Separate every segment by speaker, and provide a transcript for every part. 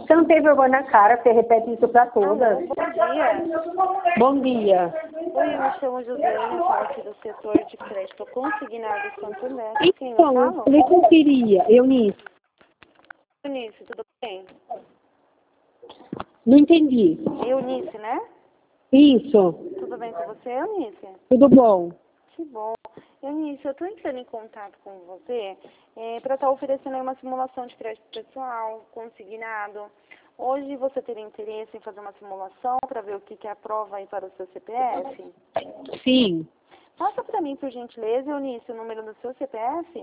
Speaker 1: Você não tem vergonha na cara, você repete isso pra todas.
Speaker 2: Bom dia.
Speaker 1: Bom dia.
Speaker 2: Oi, eu me chamo Josiane, eu falo aqui do setor de crédito consignado em Santo André. Quem eu
Speaker 1: Então,
Speaker 2: falo?
Speaker 1: eu não queria. Eunice.
Speaker 2: Eunice, tudo bem?
Speaker 1: Não entendi.
Speaker 2: Eunice, né?
Speaker 1: Isso.
Speaker 2: Tudo bem com você, Eunice?
Speaker 1: Tudo bom.
Speaker 2: Que bom. Eunice, eu estou entrando em contato com você para estar oferecendo aí uma simulação de crédito pessoal, consignado. Hoje você teria interesse em fazer uma simulação para ver o que é a prova aí para o seu CPF?
Speaker 1: Sim.
Speaker 2: Passa para mim, por gentileza, Eunice, o número do seu CPF?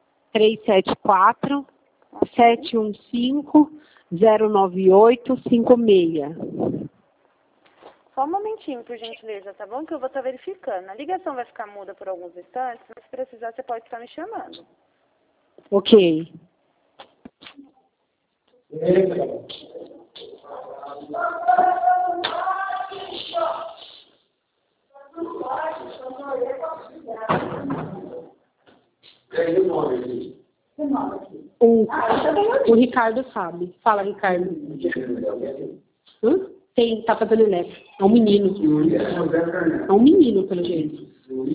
Speaker 1: 374-715-09856.
Speaker 2: Só um momentinho, por gentileza, tá bom? Que eu vou estar verificando. A ligação vai ficar muda por alguns instantes, mas se precisar, você pode estar me chamando.
Speaker 1: Ok. O Ricardo sabe. Fala, Ricardo. Tem, tá fazendo elétrico. É um menino. É um menino, pelo jeito.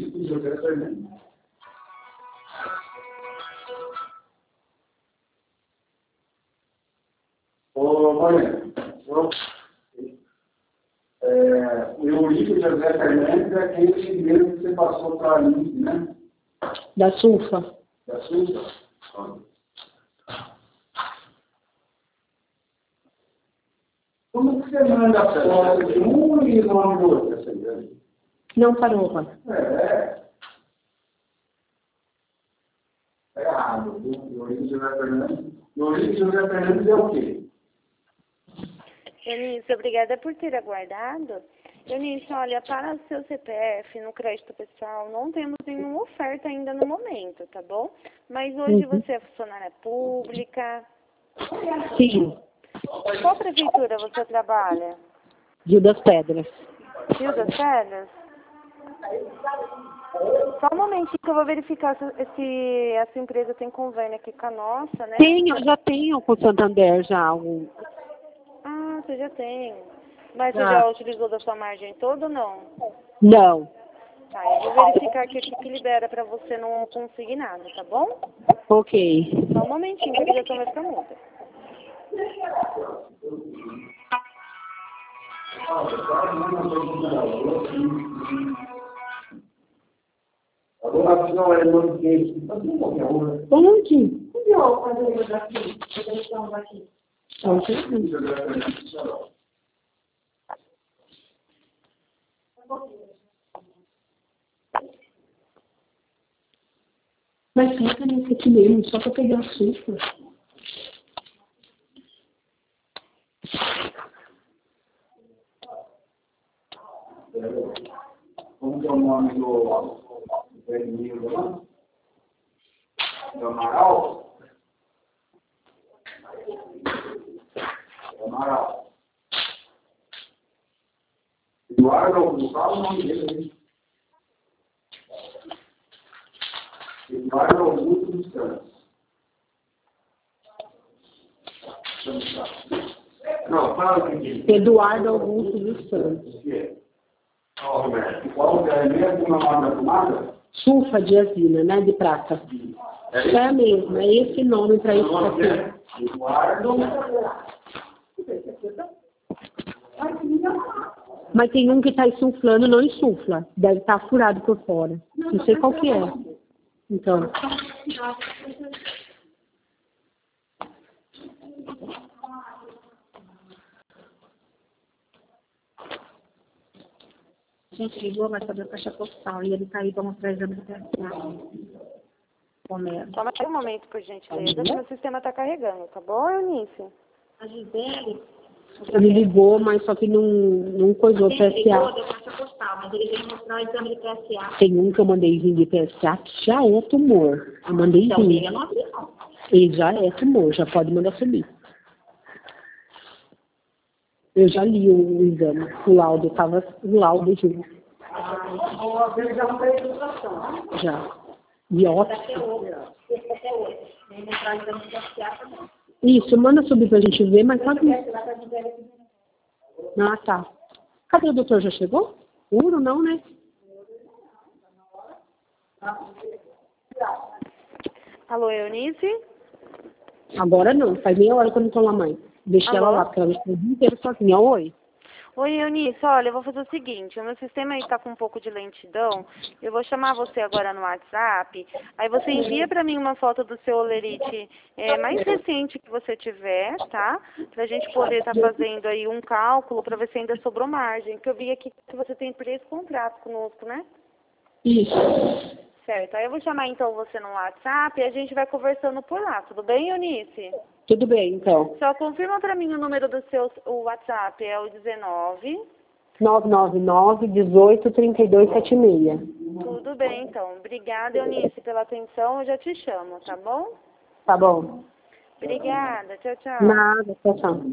Speaker 3: Ô, Mariana, o Eurico José Fernandes é aquele mesmo que você passou para a Alice, né?
Speaker 1: Da Sulfa.
Speaker 3: Da Sulfa? Como que você manda a foto de um e o nome do outro?
Speaker 1: Não parou, pai.
Speaker 3: É errado. O Eurico José Fernandes. O Eurico José Fernandes é o quê?
Speaker 2: Eunice, obrigada por ter aguardado. Eunice, olha, para o seu CPF, no crédito pessoal, não temos nenhuma oferta ainda no momento, tá bom? Mas hoje você é funcionária pública?
Speaker 1: Sim.
Speaker 2: Qual prefeitura você trabalha?
Speaker 1: Rio das Pedras.
Speaker 2: Rio das Pedras? Só um momentinho que eu vou verificar se essa empresa tem convênio aqui com a nossa, né?
Speaker 1: Eu já tenho com o Santander já algum.
Speaker 2: Ah, você já tem. Mas você já utilizou da sua margem toda ou não?
Speaker 1: Não.
Speaker 2: Tá, eu vou verificar aqui o que libera pra você não consignado, tá bom?
Speaker 1: Ok.
Speaker 2: Só um momentinho que a ligação vai ficar muda.
Speaker 1: Onde? Mas fica nesse aqui mesmo, só para pegar a Sulfa.
Speaker 3: Como que é o nome do menino lá? Do Amaral? Amaral. Eduardo Augusto, fala o nome dele aí. Eduardo Augusto dos Santos. Não, fala aqui.
Speaker 1: Eduardo Augusto dos Santos.
Speaker 3: Qual é mesmo o nome da tomada?
Speaker 1: Sulfa de azina, né? De prata. É a mesma, é esse nome para isso aqui.
Speaker 3: Eduardo.
Speaker 1: Mas tem um que está insuflando, não insufla. Deve estar furado por fora. Não sei qual que é. Então. A gente ligou, vai saber a caixa postal. E ele está aí para mostrar exame de PSA.
Speaker 2: Só mais um momento, por gentileza, que meu sistema está carregando, tá bom, Eunice?
Speaker 1: A Gisele, ele ligou, mas só que não coisou o PSA. Ligou, deu caixa postal, mas ele veio mostrar o exame de PSA. Tem um que eu mandei vir de PSA que já é tumor. Eu mandei vir. Então, ele não abriu, não. Ele já é tumor, já pode mandar subir. Eu já li o exame, o laudo, estava o laudo junto.
Speaker 3: Ele já fez a ilustração.
Speaker 1: Já. Biópsia.
Speaker 3: Esse até hoje. Ele vai entrar no exame de PSA também.
Speaker 1: Isso, manda subir pra gente ver, mas sabe... Ah, tá. Cadê o doutor? Já chegou? Uro não, né?
Speaker 2: Alô, Eunice?
Speaker 1: Agora não, faz meia hora que eu não tô lá, mãe. Deixei ela
Speaker 2: Alô?
Speaker 1: lá, porque ela deixou o dia inteiro sozinha. Oi.
Speaker 2: Oi, Eunice, olha, eu vou fazer o seguinte, o meu sistema aí tá com um pouco de lentidão, eu vou chamar você agora no WhatsApp, aí você envia pra mim uma foto do seu olerite mais recente que você tiver, tá? Pra gente poder estar fazendo aí um cálculo pra ver se ainda sobrou margem, que eu vi aqui que você tem 3 contratos conosco, né?
Speaker 1: Isso.
Speaker 2: Certo, aí eu vou chamar então você no WhatsApp e a gente vai conversando por lá, tudo bem, Eunice?
Speaker 1: Tudo bem, então.
Speaker 2: Só confirma pra mim o número do seu o WhatsApp, é o 19...
Speaker 1: 999-18-3276.
Speaker 2: Tudo bem, então. Obrigada, Eunice, pela atenção. Eu já te chamo, tá bom?
Speaker 1: Tá bom.
Speaker 2: Obrigada. Tchau, tchau.
Speaker 1: Nada, tchau, tchau.